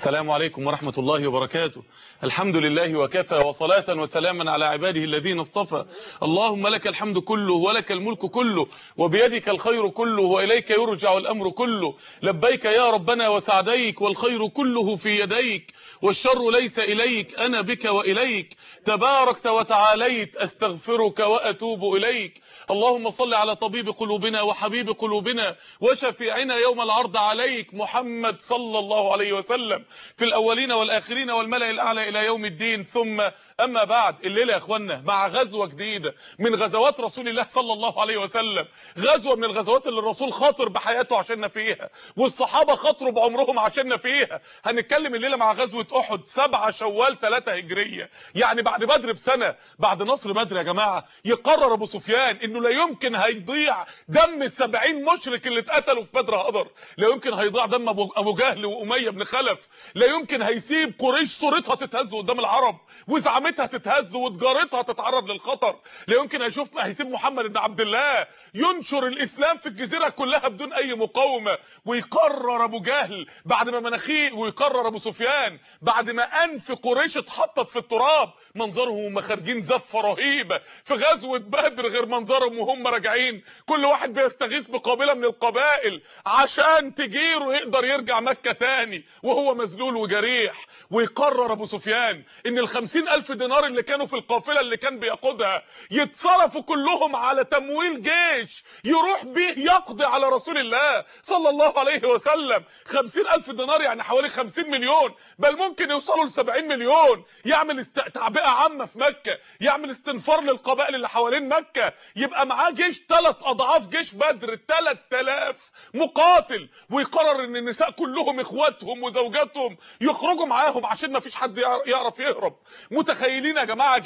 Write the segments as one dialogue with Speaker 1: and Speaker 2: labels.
Speaker 1: السلام عليكم ورحمة الله وبركاته. الحمد لله وكفى، وصلاة وسلاما على عباده الذين اصطفى. اللهم لك الحمد كله ولك الملك كله وبيدك الخير كله وإليك يرجع الأمر كله. لبيك يا ربنا وسعديك، والخير كله في يديك والشر ليس إليك، أنا بك وإليك تباركت وتعاليت، أستغفرك وأتوب إليك. اللهم صل على طبيب قلوبنا وحبيب قلوبنا وشفيعنا يوم العرض عليك، محمد صلى الله عليه وسلم، في الأولين والآخرين والملأ الأعلى إلى يوم الدين. ثم أما بعد، الليلة يا أخوانا مع غزوة جديدة من غزوات رسول الله صلى الله عليه وسلم، غزوة من الغزوات اللي الرسول خاطر بحياته عشاننا فيها، والصحابة خاطروا بعمرهم عشاننا فيها. هنتكلم الليلة مع غزوة أحد 7 شوال 3 هجرية، يعني بعد بدر بسنة، بعد نصر بدر يا جماعة. يقرر أبو سفيان إنه لا يمكن هيضيع دم ال70 مشرك اللي اتقتلوا في بدر هدر، لا يمكن هيضيع دم أبو جهل وأمية بن خلف، لا يمكن هيسيب قريش صورتها تتهز قدام العرب وزعمتها تتهز وتجارتها تتعرض للخطر، لا يمكن هيسيب محمد بن عبد الله ينشر الإسلام في الجزيرة كلها بدون أي مقاومة. ويقرر أبو جهل بعد ما مناخيه، ويقرر أبو سفيان بعد ما أنف قريش اتحطت في التراب، منظرهم وهم خارجين زفة رهيبة في غزوة بدر غير منظرهم وهم راجعين، كل واحد بيستغيث بقبيلة من القبائل عشان تجيره يقدر يرجع مكة تاني وهو مذلول وجريح. ويقرر أبو سفيان إن ال50,000 دينار اللي كانوا في القافلة اللي كان بيقودها يتصرفوا كلهم على تمويل جيش يروح بيه يقضي على رسول الله صلى الله عليه وسلم. 50,000 دينار يعني حوالي 50 مليون، بل ممكن يوصلوا ل70 مليون. يعمل تعبئة عامة في مكة، يعمل استنفار للقبائل اللي حوالين مكة، يبقى معاه جيش 3 أضعاف جيش بدر، 3000 مقاتل. ويقرر ان النساء كلهم اخواتهم وزوجاتهم يخرجوا معاهم عشان ما فيش حد يعرف يهرب. متخيلين يا جماعة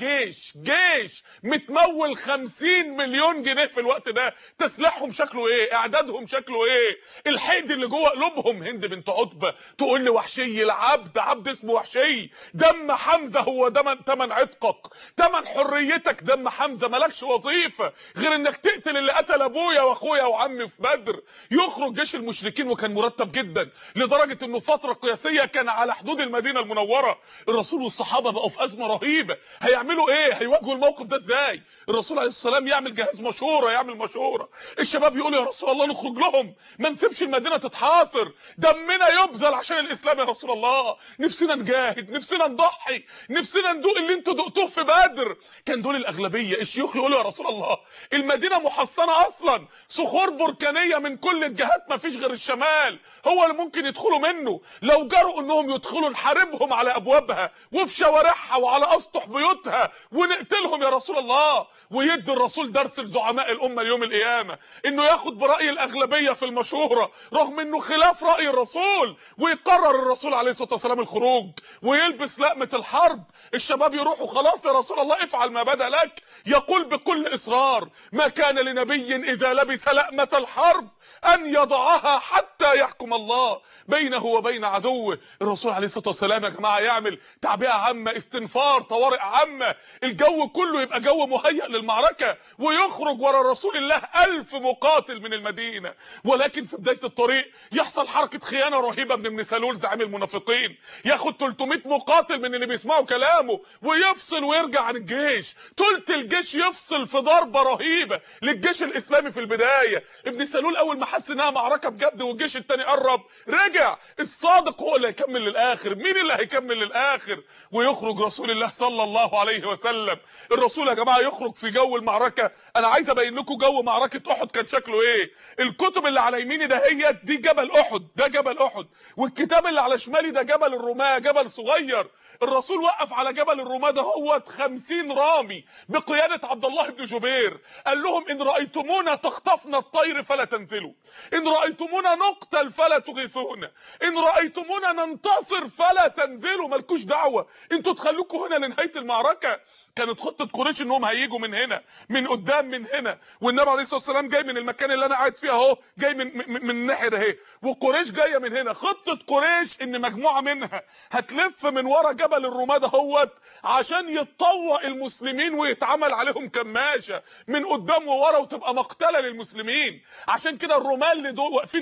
Speaker 1: جيش متمول 50 مليون جنيه في الوقت ده، تسليحهم شكله ايه، اعدادهم شكله ايه، الحقد اللي جوه قلوبهم. هند بنت عتبة تقول لي وحشي العبد، عبد اسمه وحشي، دم حمزة هو تمن عتقك، تمن حريتك دم حمزة، مالكش وظيفة غير انك تقتل اللي قتل ابويا واخويا وعمي في بدر. يخرج جيش المشركين وكان مرتب جدا لدرجة انه فترة قياسية كان على حدود المدينة المنورة. الرسول والصحابة بقوا في ازمة رهيبة، هيعملوا ايه، هيواجهوا الموقف ده ازاي؟ الرسول عليه السلام يعمل جهاز مشورة، يعمل مشورة. الشباب يقولوا يا رسول الله نخرج لهم، ما نسيبش المدينة تتحاصر، دمنا يبذل عشان الاسلام يا رسول الله، نفسنا نجاهد، نفسنا نضحي، نفسنا ندوق اللي انتوا دقتوه في بدر. كان دول الاغلبية. الشيوخ يقولوا يا رسول الله المدينة محصنة اصلا، صخور بركانية من كل الجهات، ما فيش غير الشمال هو اللي ممكن يدخلوا منه، لو جرؤوا انهم يدخلوا نحاربهم على ابوابها وفي شوارعها وعلى اسطح بيوتها ونقتلهم يا رسول الله. ويدي الرسول درس لزعماء الامه اليوم القيامه، انه ياخد براي الاغلبيه في المشوره رغم انه خلاف راي الرسول. ويقرر الرسول عليه الصلاه والسلام الخروج ويلبس لقمه الحرب. الشباب يروحوا خلاص يا رسول الله افعل ما بدا لك. يقول بكل اصرار ما كان لنبي اذا لبس لقمه الحرب ان يضعها حتى يحكم الله بينه وبين عدوه. الرسول عليه الصلاه والسلام يا جماعه يعمل تعبئه عامه، استنفار، طوارئ عامه، الجو كله يبقى جو مهيئ للمعركه، ويخرج ورا رسول الله 1000 مقاتل من المدينه. ولكن في بدايه الطريق يحصل حركه خيانه رهيبه من ابن سلول زعيم المنافقين، ياخد 300 مقاتل من اللي بيسمعوا كلامه ويفصل ويرجع عن الجيش. ثلث الجيش يفصل في ضربه رهيبه للجيش الاسلامي في البدايه. ابن سلول اول ما حس انها معركه بجد والجيش التاني قرب رجع. الصادق هو اللي هيكمل للاخر، مين اللي هيكمل للاخر؟ ويخرج رسول الله صلى الله عليه وسلم. الرسول يا جماعه يخرج في جو المعركه. انا عايز ابين لكم جو معركه احد كان شكله ايه. الكتب اللي على يميني دهيت دي جبل احد، ده جبل احد، والكتاب اللي على شمالي ده جبل الرماه، جبل صغير. الرسول وقف على جبل الرماه ده هو 50 رامي بقياده عبد الله بن جبير، قال لهم ان رايتمونا تخطفنا الطير فلا تنزلوا، ان رايتمونا نقتل فلا تغيثونا، ان رايتمونا ننتصر فلا تنزلوا، مالكوش دعوه، انتوا تخلوكوا هنا لنهايه المعركه. كانت خطه قريش انهم هيجوا من هنا، من قدام، من هنا، والنبي عليه الصلاه والسلام جاي من المكان اللي انا قاعد فيه اهو، جاي من الناحيه ده اهي، وقريش جايه من هنا. خطه قريش ان مجموعه منها هتلف من ورا جبل الرماه دهوت عشان يتطوق المسلمين ويتعمل عليهم كماشه من قدام وورا وتبقى مقتله للمسلمين. عشان كده الرماه اللي دول واقفين هنا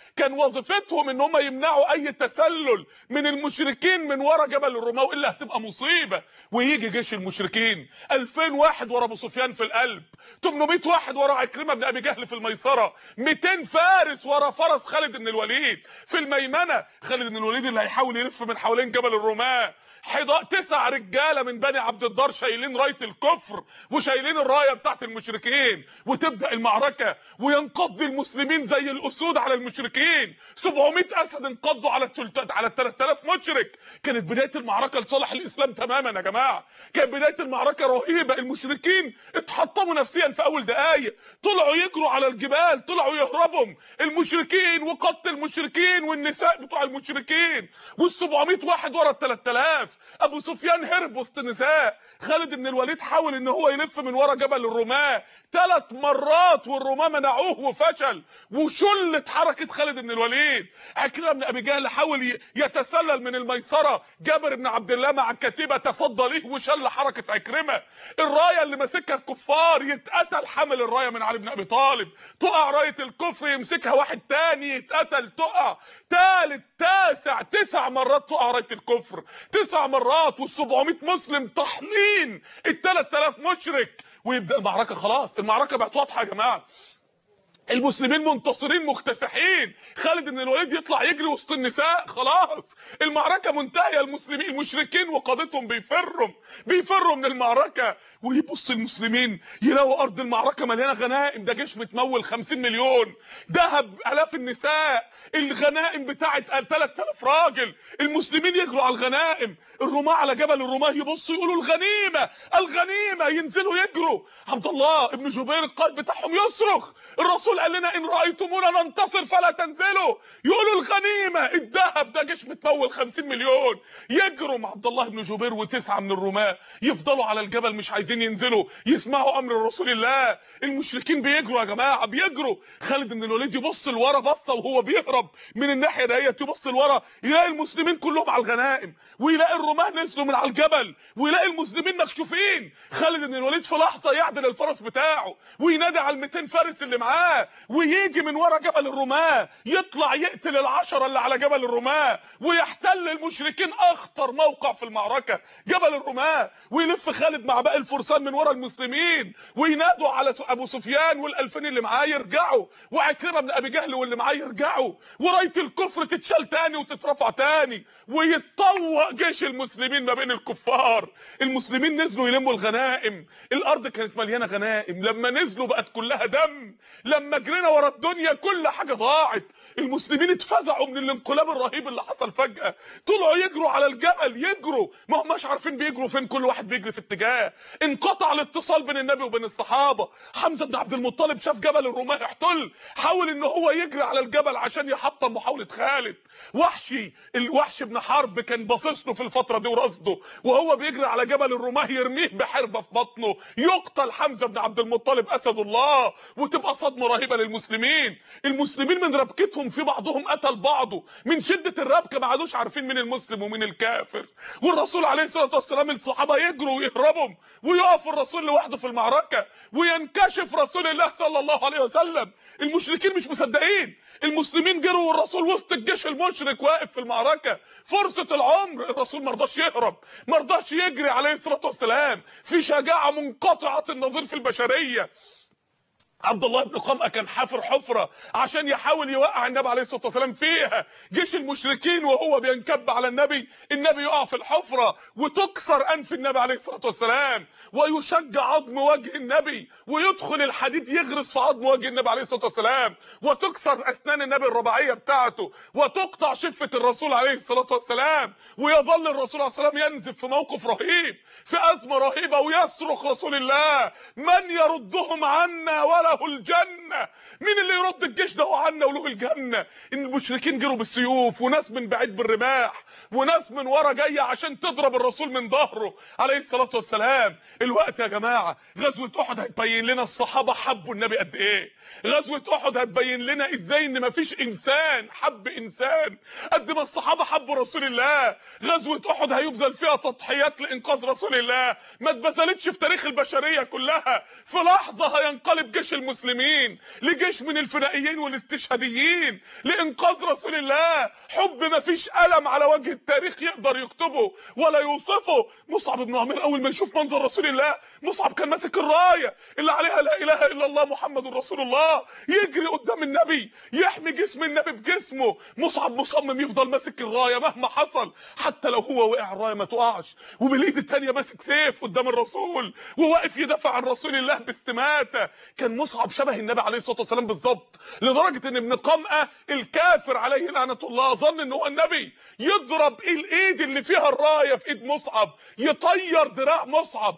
Speaker 1: كان وظيفتهم ان هم يمنعوا اي تسلل من المشركين من ورا جبل الرماه، والا هتبقى مصيبه. ويجي جيش المشركين 2000 واحد ورا ابو سفيان في القلب، 800 واحد ورا عكرمه بن ابي جهل في الميسره، 200 فارس ورا فرس خالد بن الوليد في الميمنه. خالد بن الوليد اللي هيحاول يلف من حوالين جبل الرماه. 9 رجاله من بني عبد الدار شايلين رايه الكفر وشايلين الرايه بتاعت المشركين، وتبدا المعركه وينقض المسلمين زي الاسود على المشركين. 700 اسد انقضوا على 3000 مشرك. كانت بدايه المعركه لصالح الاسلام تماما يا جماعه، كانت بدايه المعركه رهيبه. المشركين اتحطموا نفسيا في اول دقائق، طلعوا يجروا على الجبال، طلعوا يهربوا المشركين وقتل المشركين والنساء بتوع المشركين، وال700 واحد ورا ال3000. ابو سفيان هرب وسط النساء. خالد بن الوليد حاول ان هو يلف من ورا جبل الرماه 3 مرات والرماه منعوه وفشل، وشلت حركه خالد بن الوليد. عكرمه بن ابي جهل حاول يتسلل من الميسره، جابر بن عبد الله مع الكتيبه تصدى ليه وشل حركه عكرمه. الرايه اللي ماسكها الكفار يتقتل حامل الرايه من علي بن ابي طالب، تقع رايه الكفر يمسكها واحد تاني يتقتل، تقع ثالث تاسع 9 مرات تقع رايه الكفر 9 مرات، وال700 مسلم طحنين ال3000 مشرك. ويبدا المعركه. خلاص المعركه بقت واضحه يا جماعه، المسلمين منتصرين مكتسحين. خالد بن الوليد يطلع يجري وسط النساء، خلاص المعركه منتهيه. المسلمين المشركين وقادتهم بيفروا من المعركه. ويبص المسلمين يلاقوا ارض المعركه مليانه غنائم، ده جيش متمول 50 مليون ذهب، الاف النساء، الغنائم بتاعت 3000 راجل. المسلمين يجروا على الغنائم، الرماة على جبل الرماه يبصوا يقولوا الغنيمه الغنيمه، ينزلوا يجروا. عبد الله ابن جبير القائد بتاعهم يصرخ، الرسول قال لنا ان رايتمونا ننتصر فلا تنزلوا، يقولوا الغنيمه الذهب، ده جيش متمول 50 مليون. يجروا مع عبد الله بن جبير و9 من الرماه يفضلوا على الجبل مش عايزين ينزلوا يسمعوا امر رسول الله. المشركين بيجروا يا جماعه بيجروا. خالد بن الوليد يبص لورا بصه وهو بيهرب من الناحيه ديت، يبص لورا يلاقي المسلمين كلهم على الغنائم، ويلاقي الرماه نزلوا من على الجبل، ويلاقي المسلمين مكشوفين. خالد بن الوليد في لحظه يعدل الفرس بتاعه وينادي على ال200 فارس اللي معاه، ويجي من ورا جبل الرماه يطلع يقتل ال10 اللي على جبل الرماه، ويحتل المشركين اخطر موقع في المعركه جبل الرماه. ويلف خالد مع باقي الفرسان من ورا المسلمين وينادوا على ابو سفيان وال2000 اللي معاه يرجعوا، وعكرمه بن ابي جهل واللي معاه يرجعوا، ورايه الكفر تتشال تاني وتترفع تاني، ويتطوق جيش المسلمين ما بين الكفار. المسلمين نزلوا يلموا الغنائم، الارض كانت مليانه غنائم، لما نزلوا بقت كلها دم، لما جرينا ورا الدنيا كل حاجه ضاعت. المسلمين اتفزعوا من الانقلاب الرهيب اللي حصل فجاه، طلعوا يجروا على الجبل، يجروا ما هماش عارفين بيجروا فين، كل واحد بيجري في اتجاه. انقطع الاتصال بين النبي وبين الصحابه. حمزه بن عبد المطلب شاف جبل الرماه يحتل، حاول ان هو يجري على الجبل عشان يحطم محاوله خالد. الوحش بن حرب كان باصص له في الفتره دي ورصده، وهو بيجري على جبل الرماه يرميه بحربه في بطنه، يقتل حمزه بن عبد المطلب اسد الله، وتبقى صدمه رهيبه للمسلمين. المسلمين من ربكتهم في بعضهم قتل بعضه، من شده الربكه ما عادوش عارفين مين المسلم ومين الكافر. والرسول عليه الصلاه والسلام الصحابه يجروا ويهربوا، ويقف الرسول لوحده في المعركه، وينكشف رسول الله صلى الله عليه وسلم. المشركين مش مصدقين، المسلمين جروا والرسول وسط الجيش المشرك واقف في المعركه، فرصه العمر. الرسول ما رضاش يهرب، ما رضاش يجري عليه الصلاه والسلام، في شجاعه منقطعه النظير في البشريه. عبد الله بن قمأة كان حافر حفرة عشان يحاول يوقع النبي عليه الصلاة والسلام فيها. جيش المشركين وهو بينكب على النبي يقع في الحفرة وتكسر أنف النبي عليه الصلاة والسلام، ويشجع عظم وجه النبي، ويدخل الحديد يغرس في عظم وجه النبي عليه الصلاة والسلام، وتكسر أسنان النبي الرباعية بتاعته، وتقطع شفة الرسول عليه الصلاة والسلام. ويظل الرسول عليه الصلاة والسلام ينزف في موقف رهيب، في أزمة رهيبة، ويصرخ رسول الله: من يردهم عنا ولا الجنه؟ مين اللي يرد الجيش ده عنا وله الجنه؟ ان المشركين جروا بالسيوف، وناس من بعيد بالرماح، وناس من ورا جايه عشان تضرب الرسول من ظهره عليه الصلاه والسلام. الوقت يا جماعه غزوه احد هتبين لنا الصحابه حبوا النبي قد ايه. غزوه احد هتبين لنا ازاي ان مفيش انسان حب انسان قد ما الصحابه حبوا رسول الله. غزوه احد هيبذل فيها تضحيات لانقاذ رسول الله ما اتبذلتش في تاريخ البشريه كلها. في لحظه هينقلب جيش المسلمين لجيش من الفدائيين والاستشهاديين لانقاذ رسول الله، حب ما فيش قلم على وجه التاريخ يقدر يكتبه ولا يوصفه. مصعب بن عمير اول ما يشوف منظر رسول الله، مصعب كان ماسك الرايه اللي عليها لا اله الا الله محمد رسول الله، يجري قدام النبي يحمي جسم النبي بجسمه. مصعب مصمم يفضل ماسك الرايه مهما حصل، حتى لو هو وقع الرايه ما تقعش، وبالايد الثانيه ماسك سيف قدام الرسول وواقف يدافع عن رسول الله باستماته. كان مصعب شبه النبي عليه الصلاه والسلام بالظبط، لدرجه ان ابن قمأة الكافر عليه لعنه الله ظن ان هو النبي، يضرب الايد اللي فيها الرايه في ايد مصعب، يطير دراع مصعب،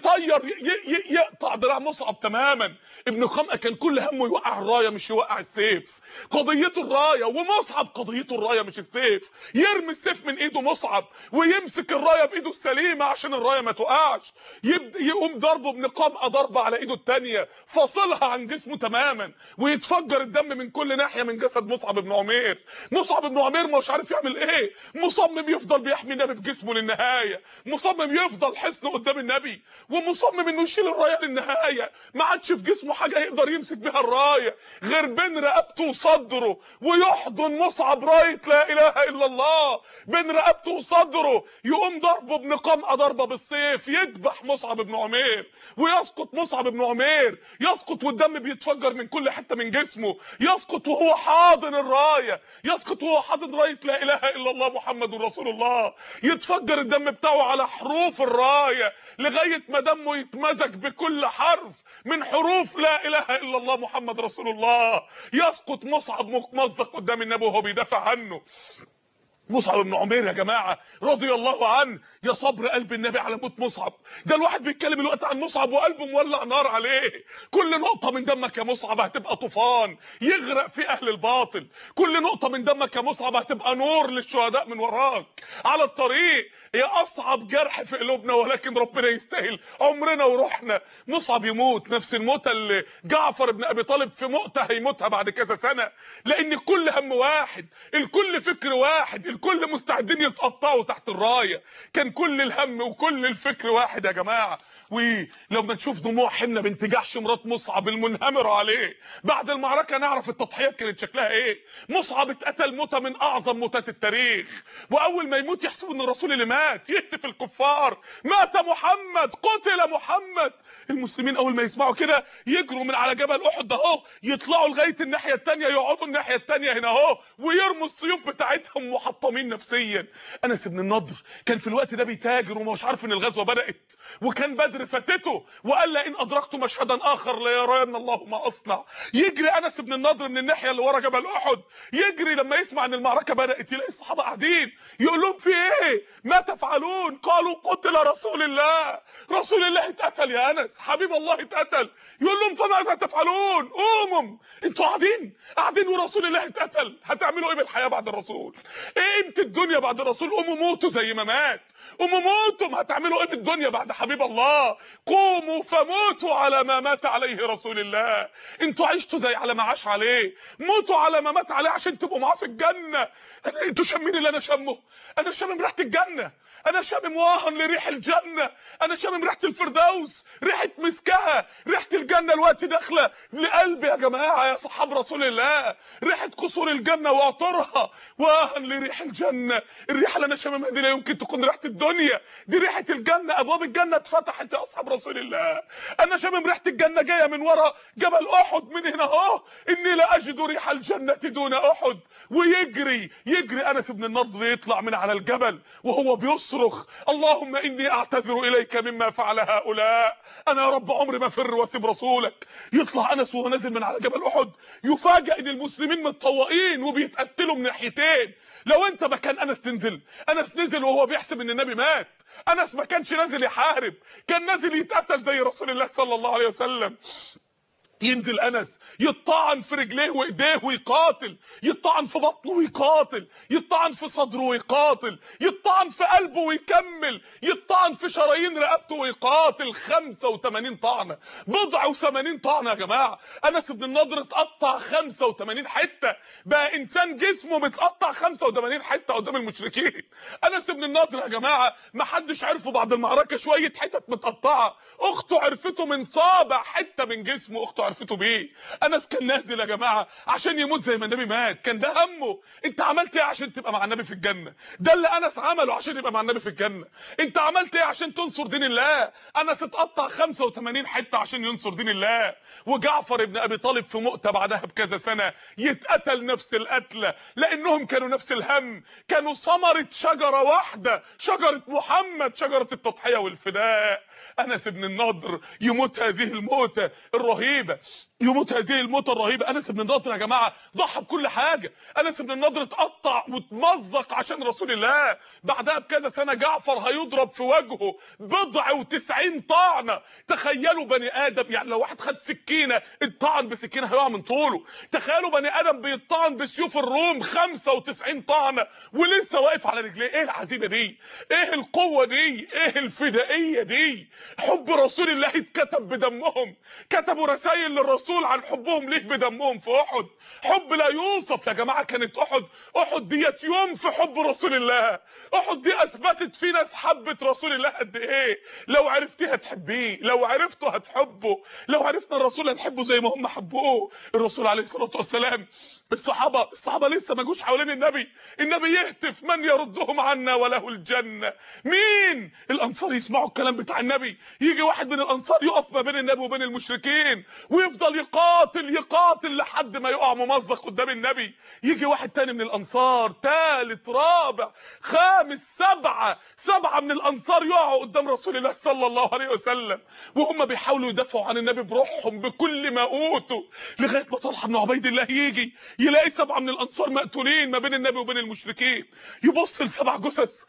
Speaker 1: يقطع دراع مصعب تماما. ابن قمأة كان كل همه يوقع الرايه مش يوقع السيف، قضيته الرايه، ومصعب قضيته الرايه مش السيف. يرمي السيف من ايده مصعب ويمسك الرايه بايده السليمه عشان الرايه ما تقعش، يقوم ضربه ابن قمأة ضربه على ايده الثانيه فاصلها عن جسمه تماما، ويتفجر الدم من كل ناحيه من جسد مصعب بن عمير. مصعب بن عمير مش عارف يعمل ايه، مصمم يفضل بيحمي النبي بجسمه للنهايه، مصمم يفضل حصن قدام النبي، ومصمم انه يشيل الرايه للنهايه. ما عادش في جسمه حاجه يقدر يمسك بها الرايه غير بين رقبته وصدره، ويحضن مصعب رايه لا اله الا الله بين رقبته وصدره. يقوم ضربه ابن قمأة ضربه بالسيف، يذبح مصعب بن عمير، ويسقط مصعب بن عمير، يسقط والدم بيتفجر من كل حته من جسمه، يسقط وهو حاضن الرايه، يسقط وهو حاضن رايه لا اله الا الله محمد رسول الله، يتفجر الدم بتاعه على حروف الرايه لغايه ما دمه يتمزج بكل حرف من حروف لا اله الا الله محمد رسول الله. يسقط مصعب ممزق قدام النبي وهو بيدافع عنه. مصعب بن عمير يا جماعه رضي الله عنه، يا صبر قلب النبي على موت مصعب. ده الواحد بيتكلم الوقت عن مصعب وقلبه مولع نار عليه. كل نقطه من دمك يا مصعب هتبقى طوفان يغرق في اهل الباطل، كل نقطه من دمك يا مصعب هتبقى نور للشهداء من وراك على الطريق. يا اصعب جرح في قلوبنا ولكن ربنا يستاهل عمرنا وروحنا. مصعب يموت نفس الموتة اللي جعفر بن ابي طالب في مؤتة هيموتها بعد كذا سنه، لان الكل هم واحد، الكل فكر واحد، الكل مستعدين يتقطعوا تحت الرايه. كان كل الهم وكل الفكر واحد يا جماعه. ولما نشوف دموع حنة بنت جحش مرات مصعب المنهمره عليه بعد المعركه نعرف التضحيات كانت شكلها ايه. مصعب اتقتل موته من اعظم موتات التاريخ، واول ما يموت يحسبوا ان الرسول اللي مات، يهتف الكفار مات محمد قتل محمد. المسلمين اول ما يسمعوا كده يجروا من على جبل احد اهو، يطلعوا لغايه الناحيه الثانيه، يقعدوا الناحيه الثانيه هنا اهو، ويرموا السيوف بتاعتهم محطمين نفسيا. انس بن النضر كان في الوقت ده بيتاجر ومش عارف ان الغزوه بدات، وكان بدر فاتته، وقال لئن ادركت مشهدا اخر ليرين الله ما اصنع. يجري انس بن النضر من الناحيه اللي ورا جبل احد، يجري لما يسمع ان المعركه بدات، يلاقي الصحابه قاعدين، يقول لهم في ايه؟ ما تفعلون؟ قالوا قتل رسول الله، رسول الله اتقتل يا انس، حبيب الله اتقتل. يقول لهم فماذا تفعلون؟ قوموا انتوا قاعدين ورسول الله اتقتل، هتعملوا ايه بالحياه بعد الرسول؟ ايه قيمه الدنيا بعد الرسول؟ قوموا موتوا زي ما مات، قوموا موتوا، هتعملوا ايه بالدنيا بعد حبيب الله؟ قوموا فموتوا على ما مات عليه رسول الله. انتوا عشتوا زي على ما عاش عليه، موتوا على ما مات عليه عشان تبقوا معاه في الجنه. انتوا شامين اللي انا شامه؟ انا شامم ريحه الجنه، انا شامم واهن لريح الجنه، انا شامم ريحه الفردوس، ريحه مسكها، ريحه الجنه الوقت داخله لقلبي يا جماعه يا صحاب رسول الله، ريحه قصور الجنه وعطرها، واهن لريح الجنه. الريحه اللي انا شاممها دي لا يمكن تكون ريحه الدنيا، دي ريحه الجنه، ابواب الجنه اتفتحت يا اصحاب رسول الله. انا شامم ريحه الجنه جايه من ورا جبل احد، من هنا اهو، اني لا اجد ريح الجنه دون احد. ويجري انس بن النضر يطلع من على الجبل وهو بيصرخ اللهم اني اعتذر اليك مما فعل هؤلاء، انا يا رب عمري ما افر واسيب رسولك. يطلع انس وهو نازل من على جبل احد يفاجئ ان المسلمين متطوقين وبيتقتلوا من ناحيتين. لو انت مكان انس تنزل؟ انس نزل وهو بيحسب ان النبي مات، انس ما كانش نازل يحارب، كان نازل يتقتل زي رسول الله صلى الله عليه وسلم. ينزل انس يطعن في رجليه وايديه ويقاتل، يطعن في بطنه ويقاتل، يطعن في صدره ويقاتل، يطعن في قلبه ويكمل، يطعن في شرايين رقبته ويقاتل. 85 طعنه، بضع و80 طعنه يا جماعه. انس بن النضر اتقطع 85 حته، بقى انسان جسمه متقطع 85 حته قدام المشركين. انس بن النضر يا جماعه ما حدش عرفه بعد المعركه، شويه حتت متقطعه. اخته عرفته من صابع حته من جسمه، اخته عرفته بيه. انس كان نازل يا جماعه عشان يموت زي ما النبي مات، كان ده همه. انت عملت ايه عشان تبقى مع النبي في الجنه؟ ده اللي انس عمله عشان يبقى مع النبي في الجنه. انت عملت ايه عشان تنصر دين الله؟ انس اتقطع 85 حته عشان ينصر دين الله. وجعفر ابن ابي طالب في مؤتة بعدها بكذا سنه يتقتل نفس القتله، لانهم كانوا نفس الهم، كانوا ثمره شجره واحده، شجره محمد، شجره التضحيه والفداء. انس بن النضر يموت هذه الموتة الرهيبه، يموت هذه الموتة الرهيبه. انس بن النضر يا جماعه ضحى بكل حاجه. انس بن النضر اتقطع واتمزق عشان رسول الله. بعدها بكذا سنه جعفر هيضرب في وجهه بضع و90 طعنه. تخيلوا بني ادم، يعني لو واحد خد سكينه اتطعن بسكينه هيقع من طوله. تخيلوا بني ادم بيتطعن بسيوف الروم 95 طعنه ولسه واقف على رجليه. ايه العزيمه دي؟ ايه القوه دي؟ ايه الفدائيه دي؟ حب رسول الله اتكتب بدمهم، كتبوا رسائل للرسول عن حبهم ليه بدمهم في احد. حب لا يوصف يا جماعه. كانت احد ديت يوم في حب رسول الله. احد دي اثبتت في ناس حبت رسول الله قد ايه. لو عرفتيه هتحبيه، لو عرفته هتحبه، لو عرفنا الرسول هنحبه زي ما هم حبوه. الرسول عليه الصلاه والسلام، الصحابه لسه ما جوش حوالين النبي يهتف من يردهم عنا وله الجنه. مين؟ الانصار يسمعوا الكلام بتاع النبي، يجي واحد من الانصار يقف ما بين النبي وبين المشركين ويفضل يقاتل لحد ما يقع ممزق قدام النبي. يجي واحد تاني من الانصار، ثالث رابع خامس سبعه من الانصار يقعوا قدام رسول الله صلى الله عليه وسلم وهم بيحاولوا يدافعوا عن النبي بروحهم بكل ما اوتوا، لغايه ما طلحه بن عبيد الله يجي يلاقي 7 من الانصار مقتولين ما بين النبي وبين المشركين. يبص لسبع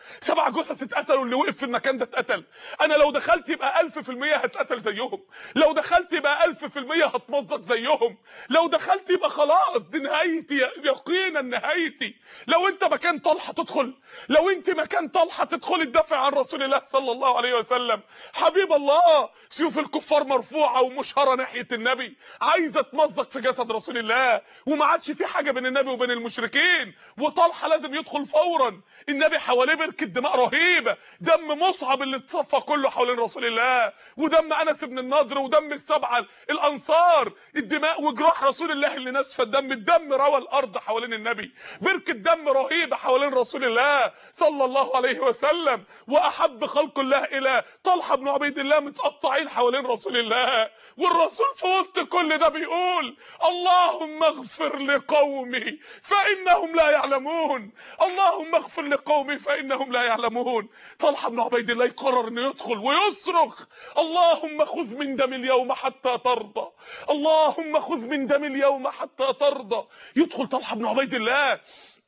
Speaker 1: جثث اتقتلوا. اللي وقف في المكان ده اتقتل. انا لو دخلت يبقى 1000% هتقتل زيهم، لو دخلت يبقى 1000% هتمزق زيهم، لو دخلت يبقى خلاص دي نهايتي، يقينا نهايتي. لو انت مكان طلحه تدخل، لو انت مكان طلحه تدخل تدافع عن رسول الله صلى الله عليه وسلم. حبيب الله، سيوف الكفار مرفوعه ومشهره ناحيه النبي، عايزه تمزق في جسد رسول الله، وما عادش في حاجه بين النبي وبين المشركين، وطلحه لازم يدخل فورا. النبي حواليه بركه دماء رهيبه، دم مصعب اللي اتصفى كله حوالين رسول الله، ودم انس بن النضر، ودم السبعه الانصار، الدماء وجراح رسول الله اللي نسفى الدم روى الارض حوالين النبي، بركه دم رهيبه حوالين رسول الله صلى الله عليه وسلم. واحب خلق الله الى طلحه بن عبيد الله متقطعين حوالين رسول الله، والرسول في وسط كل ده بيقول اللهم اغفر لقومي فانهم لا يعلمون، اللهم اغفر لقومي فانهم لا يعلمون. طلحه بن عبيد الله يقرر انه يدخل ويصرخ اللهم خذ من دم اليوم حتى ترضى، اللهم خذ من دم اليوم حتى ترضى. يدخل طلحه بن عبيد الله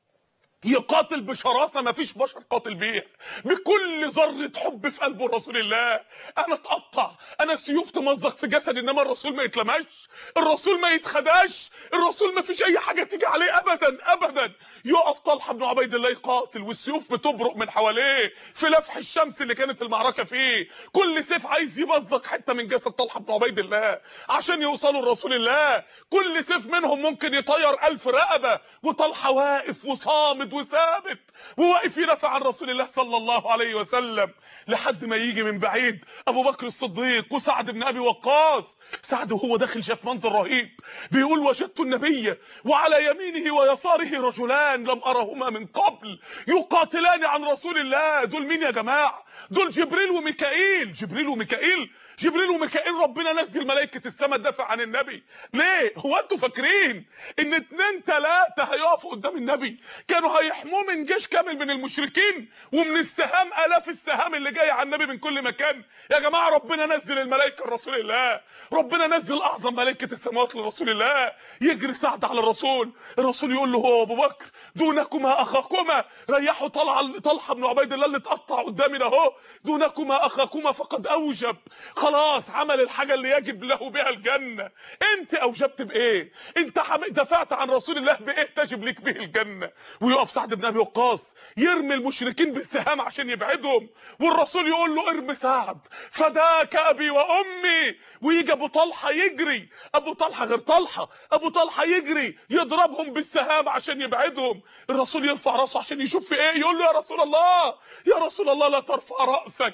Speaker 1: يقاتل بشراسه ما فيش بشر قاتل بيها، بكل ذره حب في قلبه رسول الله. انا اتقطع، انا السيوف تمزق في جسدي، انما الرسول ما يتلمش، الرسول ما يتخداش، الرسول ما فيش اي حاجه تيجي عليه ابدا. يقف طلحه بن عبيد الله يقاتل والسيوف بتبرق من حواليه في لفح الشمس اللي كانت المعركه فيه. كل سيف عايز يمزق حته من جسد طلحه بن عبيد الله عشان يوصلوا لرسول الله. كل سيف منهم ممكن يطير 1000 رقبه، وطلحه واقف وصامد وثابت وواقف يدافع عن رسول الله صلى الله عليه وسلم، لحد ما يجي من بعيد ابو بكر الصديق وسعد بن ابي وقاص. سعد وهو داخل شاف منظر رهيب، بيقول وجدت النبي وعلى يمينه ويساره رجلان لم ارهما من قبل يقاتلان عن رسول الله. دول مين يا جماعه؟ دول جبريل وميكائيل. جبريل وميكائيل ربنا نزل ملائكه السماء تدافع عن النبي. ليه؟ هو انتوا فاكرين ان 2 3 هيقفوا قدام النبي كانوا هيحموه من جيش كامل من المشركين ومن السهام، الاف السهام اللي جايه على النبي من كل مكان؟ يا جماعه ربنا نزل الملائكه لرسول الله، ربنا نزل اعظم ملائكه السماوات لرسول الله. يجري سعد على الرسول يقول له هو ابو بكر دونكما اخاكما، ريحوا طلحه بن عبيد الله اللي اتقطع قدامنا اهو، دونكما اخاكما فقد اوجب، خلاص عمل الحاجه اللي يجب له بها الجنه. انت اوجبت بايه؟ انت دفعت عن رسول الله بايه تجب لك به الجنه؟ ويقف
Speaker 2: يقف سعد بن ابي وقاص يرمي المشركين بالسهام عشان يبعدهم، والرسول يقول له ارمي سعد فداك ابي وامي، ويجي ابو طلحه يجري، ابو طلحه غير طلحه، ابو طلحه يجري يضربهم بالسهام عشان يبعدهم. الرسول يرفع راسه عشان يشوف في ايه، يقول له يا رسول الله، يا رسول الله لا ترفع راسك،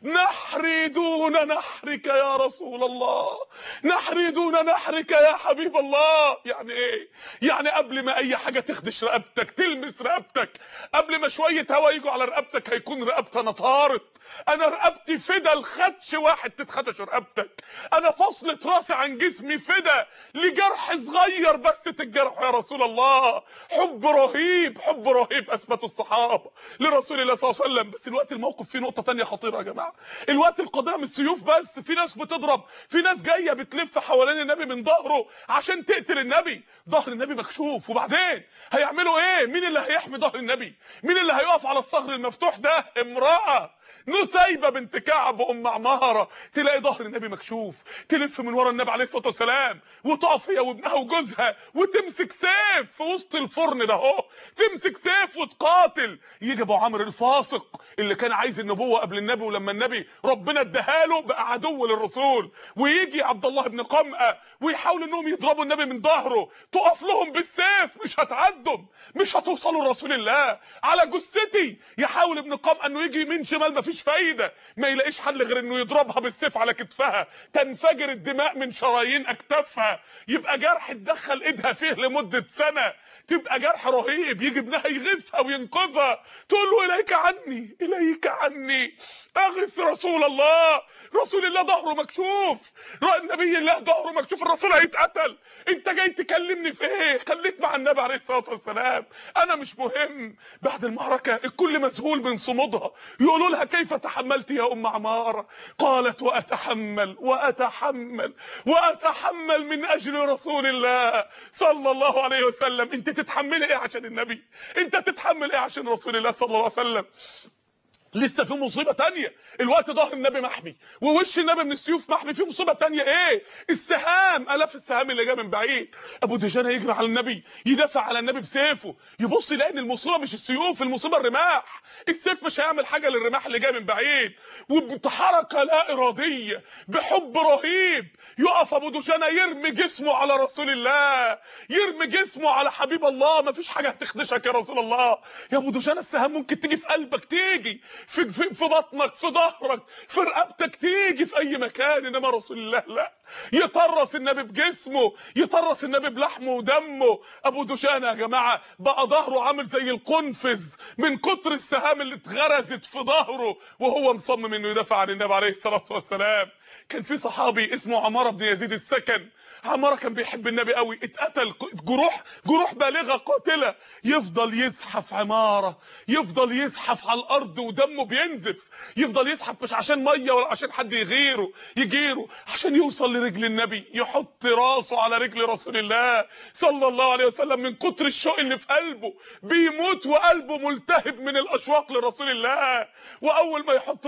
Speaker 2: نحري دون نحرك يا رسول الله، نحري دون نحرك يا حبيب الله. يعني ايه؟ يعني قبل ما اي حاجه تخدش رقبتك تلمس رقبتك، قبل ما شويه هوا يجوا على رقبتك هيكون رقبتنا طارت. انا رقبتي فدا الخدش واحد تتخدش رقبتك، انا فصلة راسي عن جسمي فدا لجرح صغير بس تتجرح يا رسول الله. حب رهيب، حب رهيب اثبته الصحابه لرسول الله صلى الله عليه وسلم. بس الوقت الموقف فيه نقطه تانية خطيره يا جماعه، الوقت القضيه مش سيوف بس، في ناس بتضرب، في ناس جايه بتلف حوالين النبي من ظهره عشان تقتل النبي، ظهر النبي مكشوف، وبعدين هيعملوا ايه؟ مين اللي هيحمي ظهر النبي؟ مين اللي هيقف على الثغر المفتوح ده؟ امراه نسيبه بنت كعب ام عماره، تلاقي ظهر النبي مكشوف، تلف من ورا النبي عليه الصلاه والسلام وتقف هي وابنها وجوزها وتمسك سيف في وسط الفرن ده اهو، تمسك سيف وتقاتل. يجي ابو عمرو الفاسق اللي كان عايز النبوه قبل النبي، ولما النبي ربنا اداها له بقى عدو للرسول، ويجي عبد الله بن قمأه ويحاول انهم يضربوا النبي من ظهره، تقف لهم بالسيف مش هتعدوا، مش هتوصلوا لرسول الله، على جثتي. يحاول ابن قمأه انه يجي يمين شمال مفيش فايده، ما يلاقيش حل غير انه يضربها بالسيف على كتفها، تنفجر الدماء من شرايين اكتافها، يبقى جرح تدخل ايدها فيه لمده سنه، تبقى جرح رهيب. يجي ابنها يغيثها وينقذها، تقول له اليك عني، اليك عني، اغث رسول الله. رسول الله ظهره مكشوف، النبي الله ظهره مكشوف، الرسول هيتقتل، انت جاي تكلمني في ايه؟ خليك مع النبي عليه الصلاه والسلام، انا مش مهم. بعد المعركه الكل مذهول من صمودها، يقولوا لها كيف تحملت يا ام عماره؟ قالت واتحمل واتحمل واتحمل من اجل رسول الله صلى الله عليه وسلم. انت تتحملي ايه عشان النبي؟ انت تتحمل ايه عشان رسول الله صلى الله عليه وسلم؟ لسه في مصيبه تانية، الوقت ظهر النبي محمي ووش النبي من السيوف محمي، في مصيبه تانية ايه؟ السهام، الاف السهام اللي جايه من بعيد. ابو دجانه يجري على النبي يدافع على النبي بسيفه، يبص يلاقي ان المصيبه مش السيوف، المصيبه الرماح، السيف مش هيعمل حاجه للرماح اللي جاي من بعيد. وبحركه لا اراديه بحب رهيب يقف ابو دجانه يرمي جسمه على رسول الله، يرمي جسمه على حبيب الله. مفيش حاجه هتخدشك يا رسول الله يا ابو دجانه، السهام ممكن تيجي في قلبك، تيجي في بطنك، في ظهرك، في رقبتك، تيجي في اي مكان، انما رسول الله لا، يطرس النبي بجسمه، يطرس النبي بلحمه ودمه. ابو دجانه يا جماعه بقى ظهره عامل زي القنفذ من كتر السهام اللي اتغرزت في ظهره، وهو مصمم انه يدافع عن النبي عليه الصلاه والسلام. كان في صحابي اسمه عماره بن يزيد السكن، عماره كان بيحب النبي قوي، اتقتل جروح بالغه قاتله، يفضل يزحف عماره، يفضل يزحف على الارض ودمه بينزف، يفضل يزحف مش عشان ميه ولا عشان حد يغيره عشان يوصل لرجل النبي، يحط راسه على رجل رسول الله صلى الله عليه وسلم من كتر الشوق اللي في قلبه، بيموت وقلبه ملتهب من الاشواق لرسول الله. واول ما يحط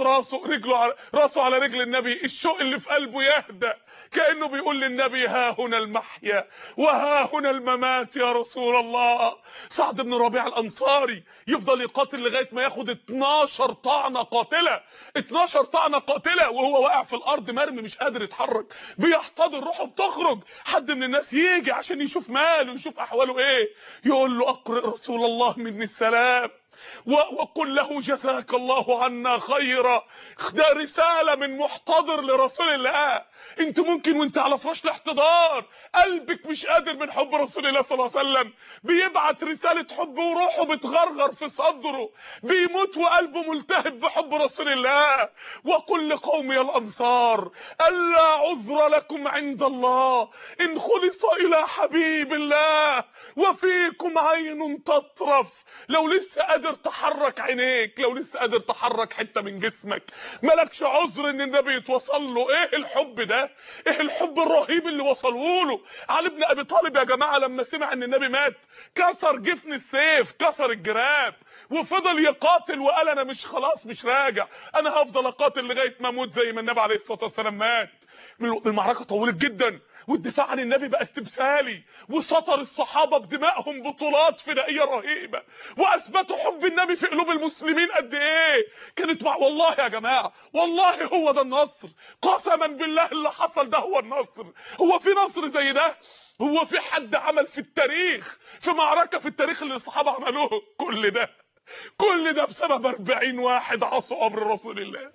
Speaker 2: راسه على رجل النبي، الشوق اللي في قلبه يهدأ، كأنه بيقول للنبي ها هنا المحيا وها هنا الممات يا رسول الله. سعد بن ربيع الانصاري يفضل يقاتل لغايه ما ياخد 12 طعنه قاتله، 12 طعنه قاتله وهو واقع في الارض مرمي مش قادر يتحرك، بيحتضر روحه بتخرج. حد من الناس يجي عشان يشوف ماله، يشوف احواله ايه، يقول له اقرئ رسول الله مني السلام وقل له جزاك الله عنا خيرا. ده رساله من محتضر لرسول الله. انت ممكن وانت على فراش الاحتضار قلبك مش قادر من حب رسول الله صلى الله عليه وسلم، بيبعت رساله حب وروحه بتغرغر في صدره، بيموت وقلبه ملتهب بحب رسول الله. وقل لقومي الانصار الا عذر لكم عند الله ان خلص الى حبيب الله وفيكم عين تطرف. لو لسه قادر قادر تحرك عينيك، لو لسه قادر تحرك حته من جسمك، مالكش عذر ان النبي يتوصل له. ايه الحب ده؟ ايه الحب الرهيب اللي وصلوا له؟ علي بن ابي طالب يا جماعه لما سمع ان النبي مات كسر جفن السيف، كسر الجراب، وفضل يقاتل وقال انا مش خلاص مش راجع، انا هفضل اقاتل لغايه ما اموت زي ما النبي عليه الصلاه والسلام مات. المعركه طولت جدا، والدفاع عن النبي بقى استبسالي، وسطر الصحابه بدمائهم بطولات فدائيه رهيبه، واثبتوا حب النبي في قلوب المسلمين قد ايه. كانت والله يا جماعه والله هو ده النصر، قسما بالله اللي حصل ده هو النصر. هو في نصر زي ده؟ هو في حد عمل في التاريخ، في معركه في التاريخ اللي الصحابه عملوه كل ده بسبب 40 واحد عصوا امر رسول الله.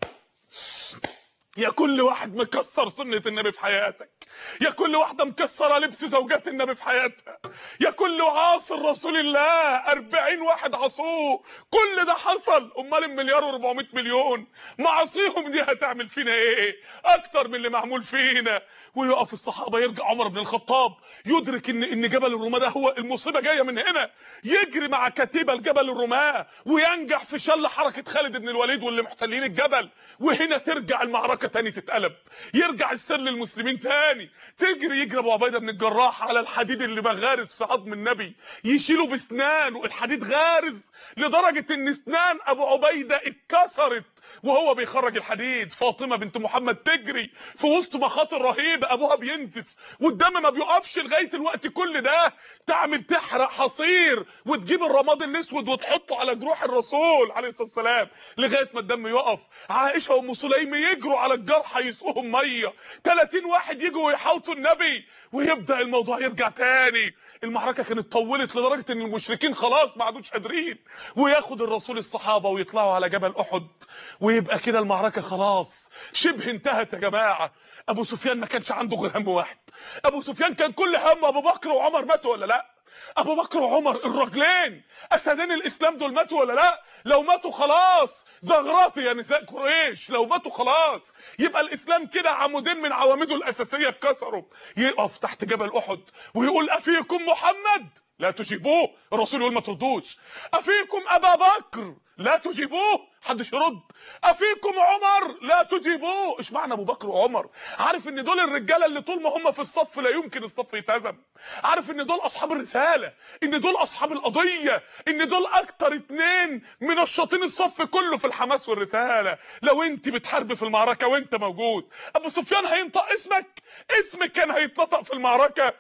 Speaker 2: يا كل واحد مكسر سنة النبي في حياتك، يا كل واحدة مكسرة لبس زوجات النبي في حياتها، يا كل عاصي رسول الله 40 واحد عصوه. كل ده حصل، امال المليار و400 مليون معاصيهم دي هتعمل فينا ايه اكتر من اللي معمول فينا؟ ويقف الصحابة، يرجع عمر بن الخطاب يدرك ان جبل الرماة ده هو المصيبة جاية من هنا، يجري مع كتيبة لجبل الرماة وينجح في شل حركة خالد بن الوليد واللي محتلين الجبل، وهنا ترجع المعركة تاني تتقلب، يرجع السر للمسلمين تاني. يجري ابو عبيده بن الجراح على الحديد اللي بغارز في عظم النبي، يشيله باسنانه، الحديد غارز لدرجه ان اسنان ابو عبيده اتكسرت وهو بيخرج الحديد. فاطمه بنت محمد تجري في وسط مخاطر رهيبه، ابوها بينزف والدم ما بيقفش لغايه الوقت كل ده، تعمل تحرق حصير وتجيب الرماد الاسود وتحطه على جروح الرسول عليه الصلاه والسلام لغايه ما الدم يقف. عائشه وام سليم يجروا على الجرحى يسقوهم ميه، 30 واحد يجوا ويحاوطوا النبي، ويبدا الموضوع يرجع تاني. المعركه كانت طولت لدرجه ان المشركين خلاص ما عادوش قادرين، وياخد الرسول الصحابه ويطلعوا على جبل احد، ويبقى كده المعركه خلاص شبه انتهت يا جماعه. ابو سفيان ما كانش عنده غير هم واحد، ابو سفيان كان كل همه ابو بكر وعمر ماتوا ولا لا؟ ابو بكر وعمر الرجلين اسدين الاسلام دول ماتوا ولا لا؟ لو ماتوا خلاص زغراتي يا نساء قريش، لو ماتوا خلاص يبقى الاسلام كده عمودين من عواميده الاساسيه اتكسروا. يقف تحت جبل احد ويقول افيكم محمد؟ لا تجيبوه. الرسول يقول ما تردوش. افيكم ابا بكر؟ لا تجيبوه، محدش يرد. افيكم عمر؟ لا تجيبوه. اشمعنى ابو بكر وعمر؟ عارف ان دول الرجاله اللي طول ما هم في الصف لا يمكن الصف يتهزم، عارف ان دول اصحاب الرساله، ان دول اصحاب القضيه، ان دول اكتر اتنين منشطين الصف كله في الحماس والرساله. لو انت بتحارب في المعركه وانت موجود، ابو سفيان هينطق اسمك كان هيتنطق في المعركه،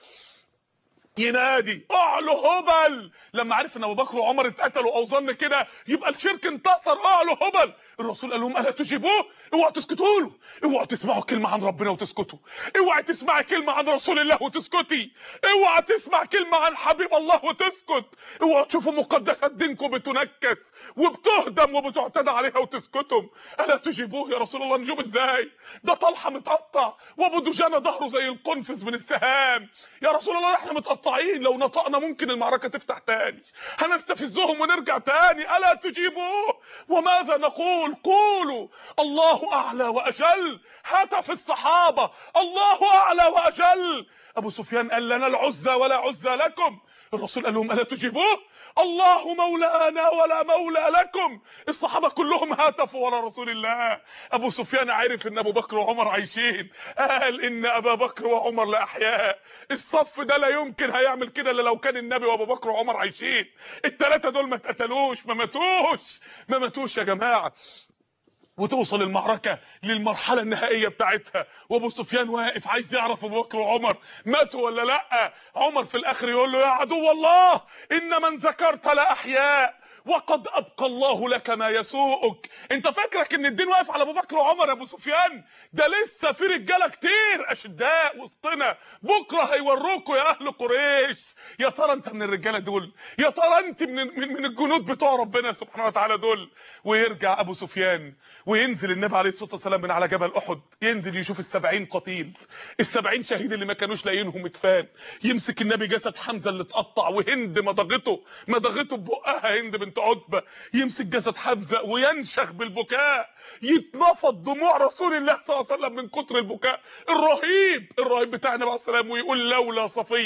Speaker 2: ينادي اعلو هبل. لما عرف ان ابو بكر وعمر اتقتلوا او ظن كده يبقى الشرك انتصر، اعلو هبل. الرسول قال لهم الا تجيبوه؟ اوعوا تسكتوا له، اوعوا تسمعوا كلمه عن ربنا وتسكتوا، اوعى تسمعي كلمه عن رسول الله وتسكتي، اوعى تسمع كلمه عن حبيب الله وتسكت، اوعوا تشوفوا مقدسات دينكم بتنكس وبتهدم وبتعتدى عليها وتسكتوا. الا تجيبوه يا رسول الله؟ نجوم ازاي؟ ده طلحه متقطع وابو دجانه ظهره زي القنفذ من السهام. يا رسول الله احنا متقطعين، لو نطقنا ممكن المعركه تفتح تاني، هنستفزهم ونرجع تاني. الا تجيبوه؟ وماذا نقول؟ قولوا الله اعلى واجل. هتف الصحابه الله اعلى واجل. ابو سفيان قال لنا العزى ولا عزى لكم. الرسول قال لهم الا تجيبوه؟ الله مولانا ولا مولى لكم. الصحابه كلهم هتفوا ورا رسول الله. ابو سفيان عرف ان ابو بكر وعمر عايشين، قال ان ابا بكر وعمر لاحياء. الصف ده لا يمكن هيعمل كده الا لو كان النبي وابو بكر وعمر عايشين. الثلاثه دول ما اتقتلوش، ما ماتوش يا جماعه. وتوصل المعركه للمرحله النهائيه بتاعتها وابو سفيان واقف عايز يعرف ابو بكر وعمر ماتوا ولا لا. عمر في الاخر يقول له يا عدو الله ان من ذكرت لاحياء وقد ابقى الله لك ما يسوءك. انت فاكرك ان الدين واقف على ابو بكر وعمر يا ابو سفيان؟ ده لسه في رجاله كتير اشداء وسطنا بكره هيوروكوا يا اهل قريش. يا ترى انت من الرجاله دول؟ يا ترى انت من الجنود بتوع ربنا سبحانه وتعالى دول؟ ويرجع ابو سفيان وينزل النبي عليه الصلاه والسلام من على جبل احد، ينزل يشوف ال70 قتيل، ال70 شهيد اللي ما كانوش لاقيينهم كفان. يمسك النبي جسد حمزه اللي اتقطع، وهند مضغته ببقها، هند بنت بنت عتبة يمسك جسد حمزة وينشخ بالبكاء، يتنفض دموع رسول الله صلى الله عليه وسلم من كتر البكاء الرهيب بتاع النبي عليه السلام، ويقول لولا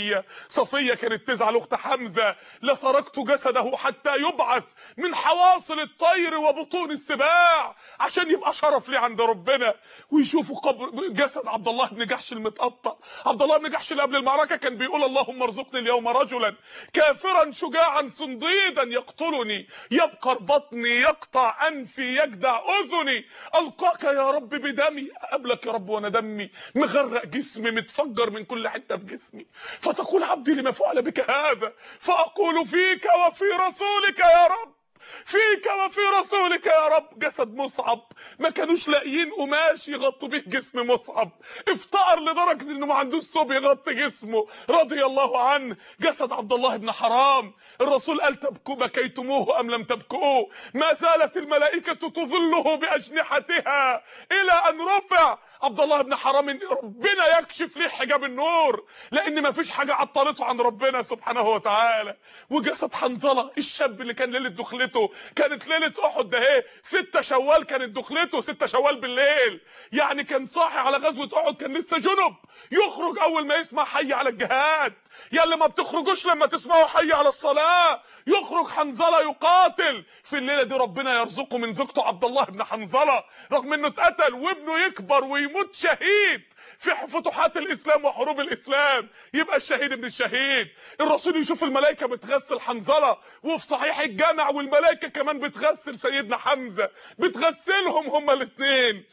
Speaker 2: صفية كانت تزعل اخت حمزة لتركت جسده حتى يبعث من حواصل الطير وبطون السباع عشان يبقى شرف لي عند ربنا. ويشوفوا قبر جسد عبد الله بن جحش المتقطع. عبد الله بن جحش اللي قبل المعركة كان بيقول اللهم ارزقني اليوم رجلا كافرا شجاعا صنديدا يقتلني يبقر بطني يقطع انفي يجدع اذني القاك يا رب بدمي، قبلك يا رب وانا دمي مغرق جسمي متفجر من كل حته في جسمي. فتقول عبدي لما فعل بك هذا، فاقول فيك وفي رسولك يا رب، فيك وفي رسولك يا رب. جسد مصعب ما كانوش لاقيين قماش يغطوا بيه جسم مصعب، افتقر لدرجه انه ما عندوش ثوب يغطي جسمه رضي الله عنه. جسد عبد الله بن حرام، الرسول قال تبكوا بكيتموه ام لم تبكوه ما زالت الملائكه تظله باجنحتها الى ان رفع. عبد الله بن حرام ربنا يكشف ليه حجاب النور، لان ما فيش حاجه عطلته عن ربنا سبحانه وتعالى. وجسد حنظله الشاب اللي كان ليله دخلته كانت ليله احد ده اهي 6 شوال كانت دخلته 6 شوال بالليل، يعني كان صاحي على غزوه احد كان لسه جنب، يخرج اول ما يسمع حي على الجهاد. يا اللي ما بتخرجوش لما تسمعوا حي على الصلاه، يخرج حنظله يقاتل في الليله دي. ربنا يرزقه من زوجته عبد الله بن حنظله رغم انه اتقتل وابنه يكبر ويموت شهيد في فتوحات الاسلام وحروب الاسلام، يبقى الشهيد ابن الشهيد. الرسول يشوف الملائكه بتغسل حنظله، وفي صحيح الجامع والملائكه كمان بتغسل سيدنا حمزه، بتغسلهم هما الاثنين.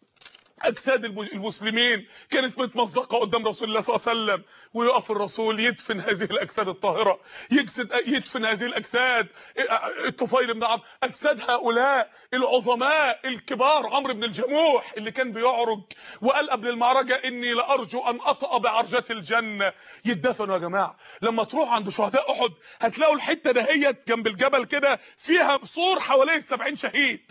Speaker 2: اجساد المسلمين كانت متمزقه قدام رسول الله صلى الله عليه وسلم، ويقف الرسول يدفن هذه الاجساد الطاهره، يدفن هذه الاجساد. الطفيل بن عمرو، اجساد هؤلاء العظماء الكبار، عمرو بن الجموح اللي كان بيعرج وقال قبل المعركه اني لارجو ان اطأ بعرجات الجنه، يدفنوا يا جماعه. لما تروح عند شهداء احد هتلاقوا الحته دهيت جنب الجبل كده فيها سور حواليه 70 شهيد،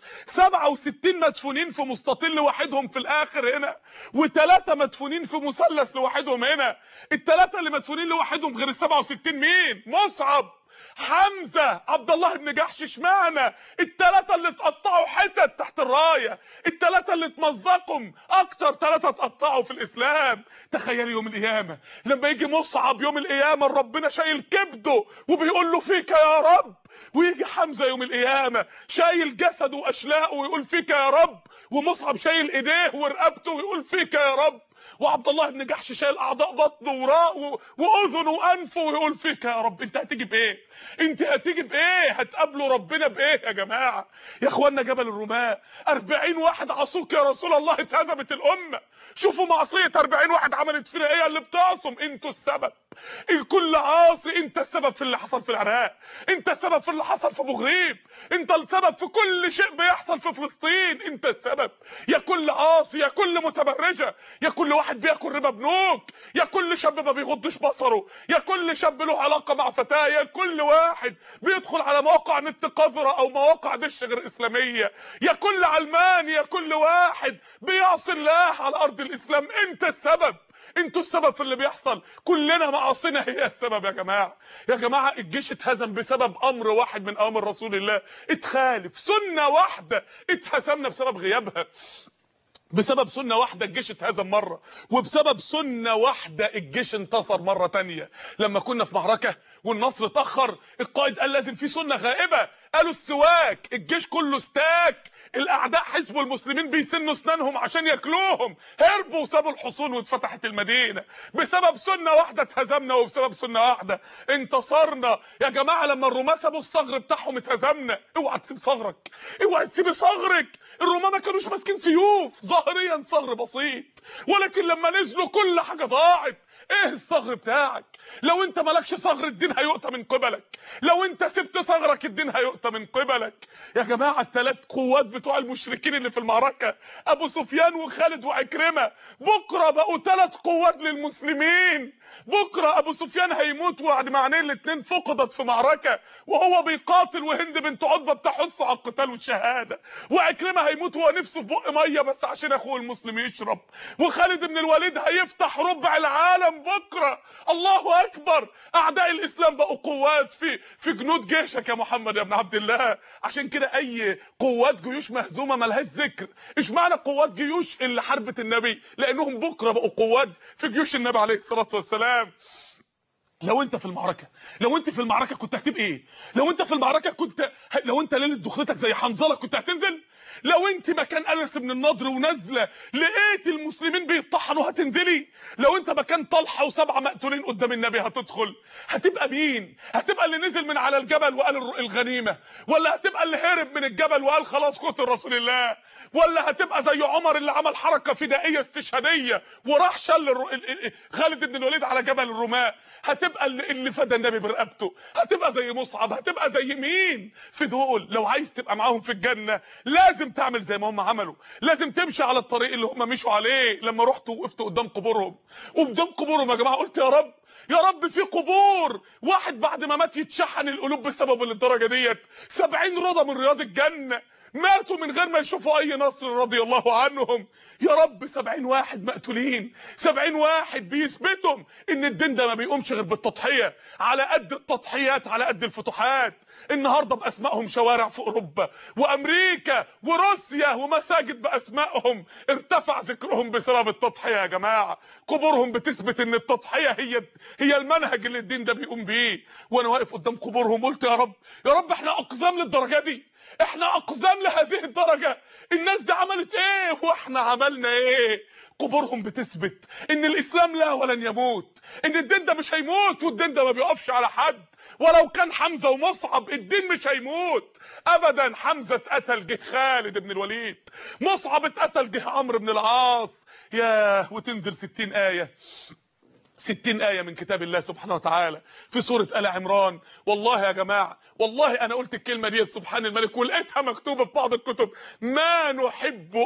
Speaker 2: 67 مدفونين في مستطيل لوحدهم في اخر هنا، و3 مدفونين في مثلث لوحدهم هنا. ال3 اللي مدفونين لوحدهم غير ال67 مين؟ مصعب، حمزه، عبد الله بن جحش. اشمعنى ال3 اللي اتقطعوا حتت تحت الرايه، ال3 اللي اتمزقوا اكتر 3 اتقطعوا في الاسلام؟ تخيل يوم القيامه لما يجي مصعب يوم القيامه ربنا شايل كبده وبيقول له فيك يا رب، ويجي حمزه يوم القيامه شايل جسده واشلاءه ويقول فيك يا رب، ومصعب شايل ايديه ورقبته ويقول فيك يا رب، وعبد الله بن جحش شايل اعضاء بطنه واذنه وانفه ويقول فيك يا رب. انت هتيجي بايه؟ انت هتيجي بايه؟ هتقابلوا ربنا بايه يا جماعه؟ يا اخوانا جبل الرماة 40 واحد عصوك يا رسول الله، اتهزمت الامه. شوفوا معصيه 40 واحد عملت فينا ايه اللي بتعصم. انتوا السبب، الكل عاصي. انت السبب في اللي حصل في العراق، انت السبب في اللي حصل في ابو غريب، انت السبب في كل شيء بيحصل في فلسطين، انت السبب. يا كل عاصي، يا كل متبرجه، يا كل واحد بياكل ربا بنوك، يا كل شاب ما بيغضش بصره، يا كل شاب له علاقه مع فتاه، يا كل واحد بيدخل على مواقع نت قذره او مواقع دش غير اسلاميه، يا كل علماني، يا كل واحد بيعصي الله على ارض الاسلام. انت السبب، انتوا السبب في اللي بيحصل. كلنا معاصينا هي السبب يا جماعه. يا جماعه الجيش اتهزم بسبب امر واحد من اوامر رسول الله، اتخالف سنه واحده اتهزمنا بسبب غيابها. بسبب سنة واحدة الجيش اتهزم مرة، وبسبب سنة واحدة الجيش انتصر مرة تانية. لما كنا في معركة والنصر اتأخر القائد قال لازم في سنة غائبة، قالوا السواك، الجيش كله استاك، الاعداء حزب المسلمين بيسنوا اسنانهم عشان ياكلوهم، هربوا وسابوا الحصون واتفتحت المدينة. بسبب سنة واحدة اتهزمنا، وبسبب سنة واحدة انتصرنا. يا جماعة لما الرومان سابوا الصغر بتاعهم اتهزمنا. اوعى تسيب صغرك، اوعى تسيب صغرك. الرومان ما كانوش ماسكين سيوف، ظاهريا صغر بسيط، ولكن لما نزلوا كل حاجة ضاعت. ايه الصغر بتاعك؟ لو انت مالكش صغر الدين هيؤتى من قبلك، لو انت سبت صغرك الدين هيؤتى من قبلك. يا جماعة ال3 قوات بتوع المشركين اللي في المعركة، ابو سفيان وخالد وعكرمة، بكرة بقوا 3 قوات للمسلمين. بكرة ابو سفيان هيموت وبعد ما عينيه الاتنين فقدت في معركة وهو بيقاتل، وهند بنت عتبة بتحث على القتال والشهادة، وعكرمة هيموت وهو نفسه في بق مية بس عشان عشان اخوه المسلم يشرب. وخالد بن الوليد هيفتح ربع العالم بكره. الله اكبر. اعداء الاسلام بقوا قوات في جنود جيشك يا محمد يا ابن عبد الله. عشان كده اي قوات جيوش مهزومه ملهاش ذكر. اشمعنى قوات جيوش اللي حاربت النبي؟ لانهم بكره بقوا قوات في جيوش النبي عليه الصلاه والسلام. لو انت في المعركه كنت هتبقى ايه؟ لو انت ليله دخلتك زي حنظله كنت هتنزل؟ لو انت مكان انس بن النضر ونازله لقيت المسلمين بيطحنوا هتنزلي؟ لو انت مكان طلحه و7 مقتولين قدام النبي هتدخل؟ هتبقى مين؟ هتبقى اللي نزل من على الجبل وقال الغنيمه، ولا هتبقى اللي هرب من الجبل وقال خلاص قتل رسول الله، ولا هتبقى زي عمر اللي عمل حركه فدائيه استشهاديه وراح شل خالد بن الوليد على جبل الرماة؟ هتبقى اللي فدى النبي برقبته؟ هتبقى زي مصعب؟ هتبقى زي مين في دول؟ لو عايز تبقى معاهم في الجنه لازم تعمل زي ما هم عملوا، لازم تمشي على الطريق اللي هم مشوا عليه لما رحت وقفت قدام قبورهم. وقدام قبورهم يا جماعه قلت يا رب في قبور واحد بعد ما مات يتشحن القلوب بسبب الدرجه ديت. 70 رضا من رياض الجنه ماتوا من غير ما يشوفوا اي نصر رضي الله عنهم. يا رب 70 واحد مقتولين، 70 واحد بيثبتهم ان الدين ده ما بيقومش غير بالتضحيه. على قد التضحيات على قد الفتوحات. النهارده باسمائهم شوارع في اوروبا وامريكا وروسيا ومساجد باسمائهم ارتفع ذكرهم بسبب التضحيه يا جماعه. قبورهم بتثبت ان التضحيه هي المنهج اللي الدين ده بيقوم بيه. وانا واقف قدام قبورهم قلت يا رب احنا اقزام للدرجه دي، احنا اقزام لهذه الدرجه. الناس دي عملت ايه واحنا عملنا ايه؟ قبورهم بتثبت ان الاسلام لا ولن يموت، ان الدين ده مش هيموت، والدين ده ما بيقفش على حد. ولو كان حمزه ومصعب الدين مش هيموت ابدا. حمزه اتقتل جه خالد بن الوليد، مصعب اتقتل جه عمرو بن العاص. ياه. وتنزل 60 ايه، 60 آية من كتاب الله سبحانه وتعالى في سورة آل عمران. والله يا جماعة، والله أنا قلت الكلمة دي سبحان الملك ولقيتها مكتوبة في بعض الكتب. ما نحب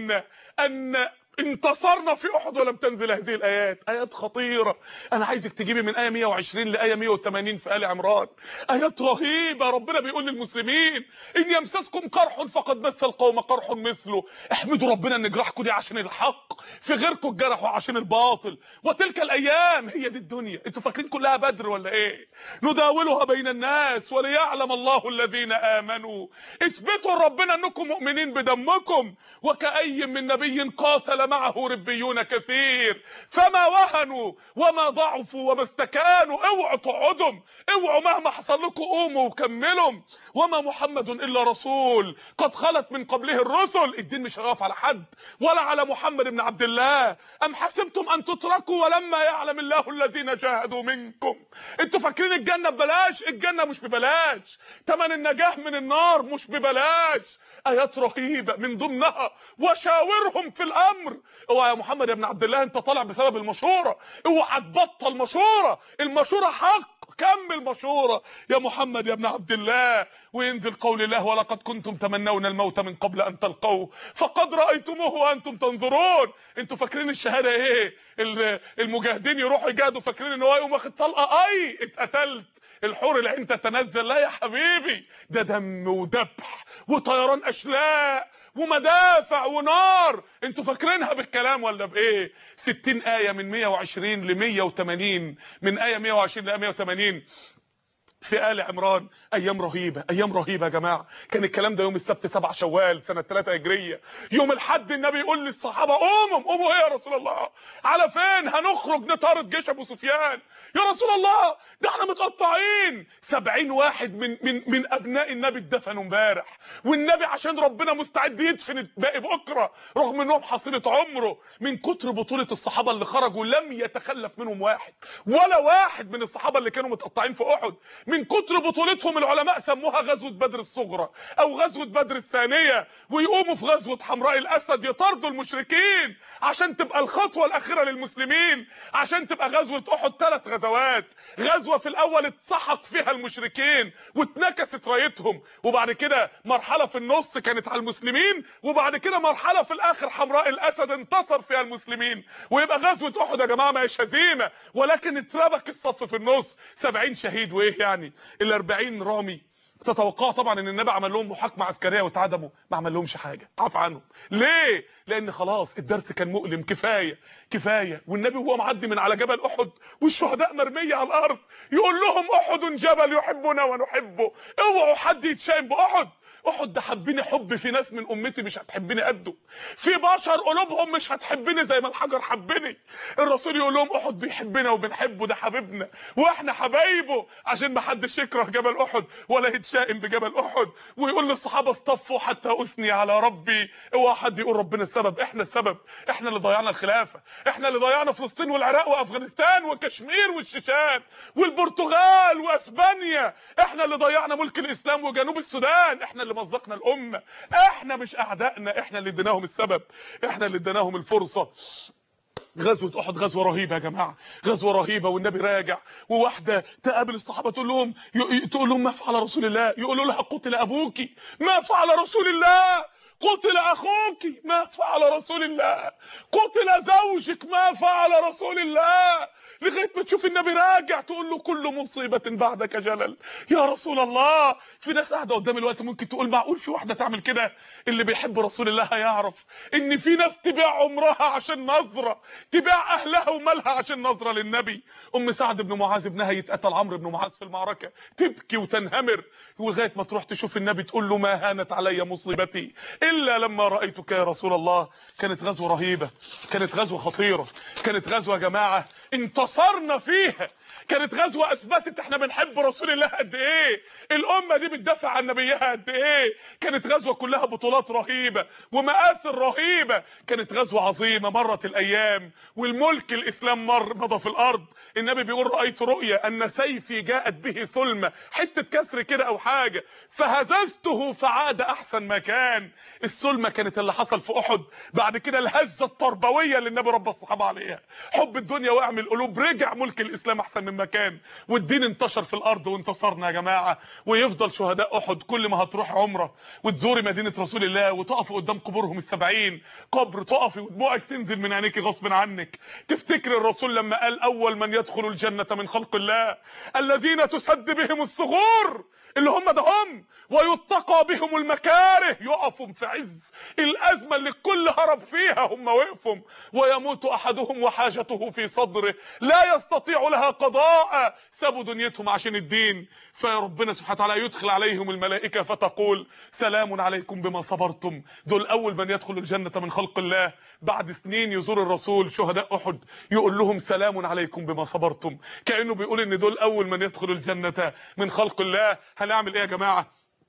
Speaker 2: أن انتصرنا في احد ولم تنزل هذه الايات. ايات خطيره. انا عايزك تجيبي من ايه 120 لايه 180 في ال عمران. ايات رهيبه. ربنا بيقول للمسلمين ان يمسسكم قرح فقد مس القوم قرح مثله. احمدوا ربنا ان جراحكم دي عشان الحق، في غيركم اتجرحوا عشان الباطل. وتلك الايام هي دي الدنيا. انتوا فاكرين كلها بدر ولا ايه؟ نداولها بين الناس وليعلم الله الذين امنوا. اثبتوا ربنا انكم مؤمنين بدمكم. وكأي من نبي قاتل معه ربيون كثير فما وهنوا وما ضعفوا وما استكانوا. اوعوا تقعدوا، اوعوا مهما حصل لكم قوموا وكملوا. وما محمد الا رسول قد خلت من قبله الرسل. الدين مش هيقف على حد ولا على محمد بن عبد الله. ام حسبتم ان تتركوا ولما يعلم الله الذين جاهدوا منكم. انتوا فاكرين الجنه ببلاش؟ الجنه مش ببلاش. ثمن النجاه من النار مش ببلاش. ايات رهيبه من ضمنها وشاورهم في الامر. اوعى يا محمد يا ابن عبد الله انت طالع بسبب المشوره، اوعى تبطل مشوره. المشوره حق، كمل مشوره يا محمد يا ابن عبد الله. وينزل قول الله ولقد كنتم تمنون الموت من قبل ان تلقوه فقد رايتموه وانتم تنظرون. انتوا فاكرين الشهاده ايه؟ المجاهدين يروحوا يجاهدوا فاكرين ان هو يقوم واخد طلقه اي اتقتلت الحور العين تتنزل. لا يا حبيبي، ده دم وذبح وطيران اشلاء ومدافع ونار. انتوا فاكرينها بالكلام ولا بايه؟ 60 ايه من 120 ل 180، من ايه 120 ل 180 في آل عمران. ايام رهيبه، ايام رهيبه يا جماعه. كان الكلام ده يوم السبت 7 شوال سنه 3 هجريه. يوم الحد النبي يقول للصحابه قوموا ايه يا رسول الله؟ على فين؟ هنخرج نطارد جيش ابو سفيان. يا رسول الله ده احنا متقطعين. 70 واحد من ابناء النبي اتدفنوا امبارح، والنبي عشان ربنا مستعد يدفن الباقي بكره رغم انهم حصيله عمره. من كتر بطوله الصحابه اللي خرجوا لم يتخلف منهم واحد ولا واحد من الصحابه اللي كانوا متقطعين في احد. من كتر بطولتهم العلماء سموها غزوة بدر الصغرى او غزوة بدر الثانية. ويقوموا في غزوة حمراء الاسد يطاردوا المشركين عشان تبقى الخطوة الاخيرة للمسلمين، عشان تبقى غزوة احد 3 غزوات. غزوة في الاول اتسحق فيها المشركين واتنكست رايتهم، وبعد كده مرحلة في النص كانت على المسلمين، وبعد كده مرحلة في الاخر حمراء الاسد انتصر فيها المسلمين. ويبقى غزوة احد يا جماعة ما هيش هزيمة، ولكن اتربك الصف في النص. 70 شهيد وايه يعني ال40 رامي تتوقعوا طبعا ان النبي عمل لهم محاكمه عسكريه واتعدموا؟ ما عمل لهمش حاجه، عفى عنهم. ليه؟ لان خلاص الدرس كان مؤلم، كفايه. والنبي وهو معدي من على جبل احد والشهداء مرميه على الارض يقول لهم احد جبل يحبنا ونحبه، اوعوا حد يتشائم باحد. احد ده حبني حب، في ناس من امتي مش هتحبني قده، في بشر قلوبهم مش هتحبني زي ما الحجر حبني. الرسول يقول لهم احد بيحبنا وبنحبه، ده حبيبنا واحنا حبايبه، عشان ما حدش يكره جبل احد ولا يتشائم بجبل احد. ويقول للصحابه اصطفوا حتى اثني على ربي، اوعى حد يقول ربنا السبب، احنا السبب، احنا اللي ضيعنا الخلافه، احنا اللي ضيعنا فلسطين والعراق وافغانستان وكشمير والشيشان والبرتغال واسبانيا، احنا اللي ضيعنا ملك الاسلام وجنوب السودان، احنا اللي مزقنا الامه، احنا مش اعدائنا، احنا اللي اديناهم السبب، احنا اللي اديناهم الفرصه. غزوه احد غزوه رهيبه يا جماعه، غزوه رهيبه. والنبي راجع وواحده تقابل الصحابه تقول لهم ما فعل رسول الله؟ يقولوا لها قتل ابوك. ما فعل رسول الله؟ قتل اخوك. ما فعل رسول الله؟ قتل زوجك. ما فعل رسول الله؟ لغايه ما تشوف النبي راجع تقول له كل مصيبه بعدك جلل. يا رسول الله، في ناس قاعده قدام الوقت ممكن تقول معقول في واحده تعمل كده؟ اللي بيحب رسول الله هيعرف ان في ناس تبيع عمرها عشان نظره، تبيع اهلها ومالها عشان نظره للنبي. ام سعد بن معاذ ابنها يتقتل عمرو بن معاذ في المعركه، تبكي وتنهمر، ولغايه ما تروح تشوف النبي تقول له ما هانت علي مصيبتي الا لما رايتك يا رسول الله. كانت غزوه رهيبه، كانت غزوه خطيره، كانت غزوه يا جماعه انتصرنا فيها، كانت غزوه اثبتت احنا بنحب رسول الله قد ايه، الامه دي بتدافع عن نبيها قد ايه. كانت غزوه كلها بطولات رهيبه ومآثر رهيبه، كانت غزوه عظيمه. مرت الايام والملك الاسلام مضى في الارض. النبي بيقول رايت رؤيا ان سيفي جاءت به ثلمه، حته كسر كده او حاجه، فهززته فعاد احسن ما كان. الثلمه كانت اللي حصل في احد، بعد كده الهزه التربويه اللي النبي ربى الصحابه عليها، حب الدنيا واعمل القلوب، رجع ملك الاسلام احسن من مكان، والدين انتشر في الارض وانتصرنا يا جماعه. ويفضل شهداء احد كل ما هتروح عمره وتزوري مدينه رسول الله وتقفي قدام قبورهم ال70 قبر، تقفي ودموعك تنزل من عينيكي غصب عنك، تفتكر الرسول لما قال اول من يدخل الجنه من خلق الله الذين تسد بهم الثغور، اللي هم ده هم، ويتقى بهم المكاره، يقفوا في عز الازمه اللي الكل هرب فيها هم وقفوا، ويموت احدهم وحاجته في صدره لا يستطيع لها قضاء، سابوا دنيتهم عشان الدين. فربنا سبحانه وتعالى يدخل عليهم الملائكه فتقول سلام عليكم بما صبرتم. دول اول من يدخل الجنه من خلق الله. بعد سنين يزور الرسول شهداء احد يقول لهم سلام عليكم بما صبرتم، كانه بيقول ان دول اول من يدخل الجنه من خلق الله. هنعمل ايه يا جماعه؟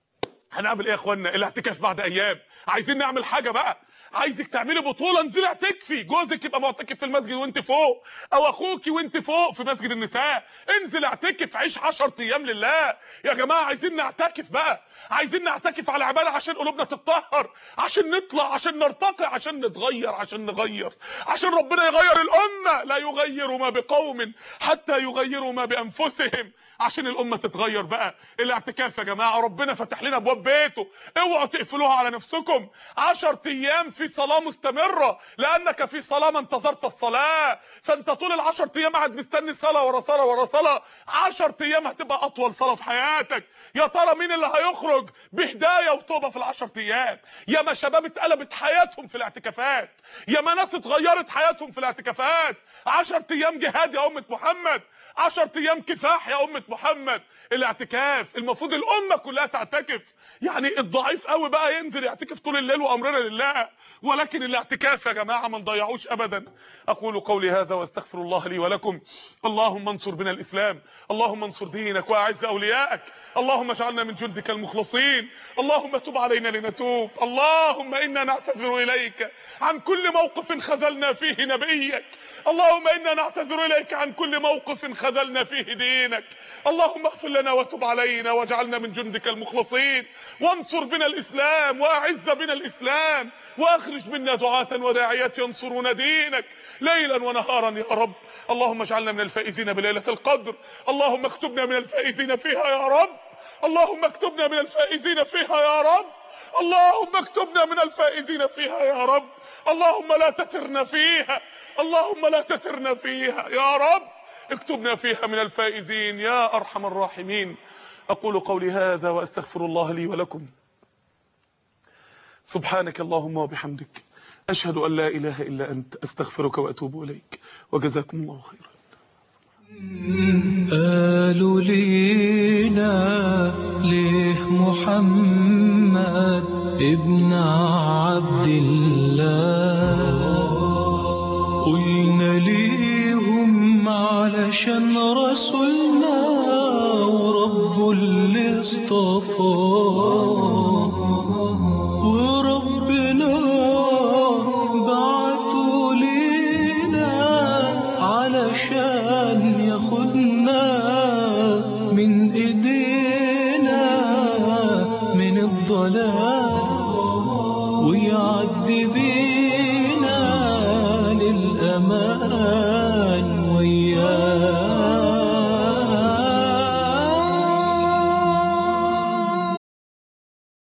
Speaker 2: هنعمل ايه يا اخوانا؟ الاعتكاف بعد ايام، عايزين نعمل حاجه بقى، عايزك تعملي بطوله، انزلي اعتكفي، جوزك يبقى معتكف في المسجد وانت فوق، او اخوكي وانت فوق في مسجد النساء، انزل اعتكف، عيش 10 ايام لله يا جماعه. عايزين نعتكف بقى، عايزين نعتكف على عباده عشان قلوبنا تتطهر، عشان نطلع، عشان نرتقي، عشان نتغير، عشان نغير، عشان ربنا يغير الامه. لا يغير ما بقوم حتى يغيروا ما بانفسهم، عشان الامه تتغير بقى. الاعتكاف يا جماعه ربنا فتح لنا ابواب بيته، اوعوا تقفلوها على نفسكم. 10 ايام في صلاه مستمره، لانك في صلاه ما انتظرت الصلاه، فانت طول ال10 ايام قاعد مستني صلاه ورا صلاه ورا صلاه. 10 ايام هتبقى اطول صلاه في حياتك. يا ترى مين اللي هيخرج بهدايه وتوبه في ال10 ايام؟ يا ما شباب اتقلبت حياتهم في الاعتكافات، يا ما ناس اتغيرت حياتهم في الاعتكافات. 10 ايام جهاد يا امه محمد، 10 ايام كفاح يا امه محمد. الاعتكاف المفروض الامه كلها تعتكف، يعني الضعيف قوي بقى ينزل يعتكف طول الليل وامرنا لله، ولكن الاعتكاف يا جماعه ما نضيعوش ابدا. اقول قولي هذا واستغفر الله لي ولكم. اللهم انصر بنا الاسلام، اللهم انصر دينك واعز اوليائك، اللهم اجعلنا من جندك المخلصين، اللهم تب علينا لنتوب، اللهم انا نعتذر اليك عن كل موقف خذلنا فيه نبيك، اللهم انا نعتذر اليك عن كل موقف خذلنا فيه دينك، اللهم اغفر لنا وتب علينا واجعلنا من جندك المخلصين، وانصر بنا الاسلام واعز بنا الاسلام، واخرج منا دعاة وداعيات ينصرون دينك ليلا ونهارا يا رب. اللهم اجعلنا من الفائزين بليلة القدر، اللهم اكتبنا من الفائزين فيها يا رب، اللهم اكتبنا من الفائزين فيها يا رب، اللهم اكتبنا من الفائزين فيها يا رب، اللهم لا تترنا فيها، اللهم لا تترنا فيها يا رب، اكتبنا فيها من الفائزين يا ارحم الراحمين. أقول قولي هذا وأستغفر الله لي ولكم. سبحانك اللهم وبحمدك، أشهد أن لا إله إلا أنت، أستغفرك وأتوب إليك، وجزاكم الله خيرا.
Speaker 3: قالوا لينا ليه محمد ابن عبد الله، قلنا ليهم علشان رسولنا ورب اللي اصطفاه، وربنا بعته لينا علشان ياخدنا من ايدينا من الضلال ويعدي بينا للأمان.